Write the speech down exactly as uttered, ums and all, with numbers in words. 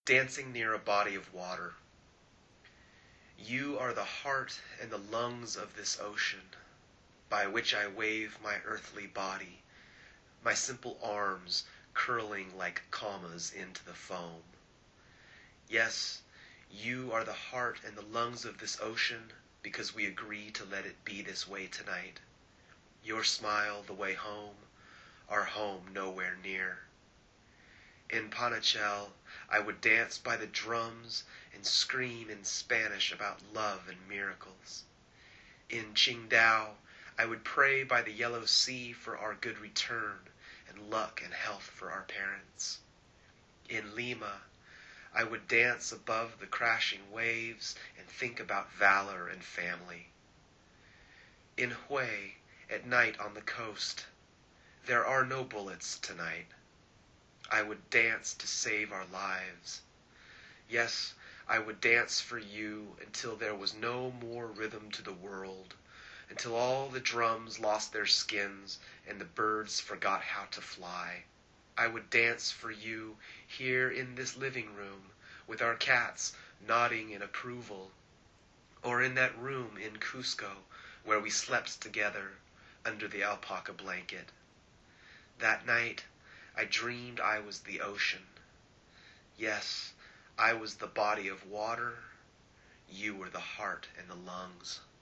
Dancing near a body of water. You are the heart and the lungs of this ocean, by which I wave my earthly body, my simple arms curling like commas into the foam. Yes, you are the heart and the lungs of this ocean, because we agree to let it be this way tonight. Your smile the way home, our home nowhere near. In Panachel, I would dance by the drums and scream in Spanish about love and miracles. In Qingdao, I would pray by the yellow sea for our good return and luck and health for our parents. In Lima, I would dance above the crashing waves and think about valor and family. In Hue, at night on the coast, there are no bullets tonight. I would dance to save our lives. Yes, I would dance for you until there was no more rhythm to the world, until all the drums lost their skins and the birds forgot how to fly. I would dance for you here in this living room, with our cats nodding in approval, or in that room in Cusco where we slept together under the alpaca blanket. That night, I dreamed I was the ocean. Yes, I was the body of water. You were the heart and the lungs.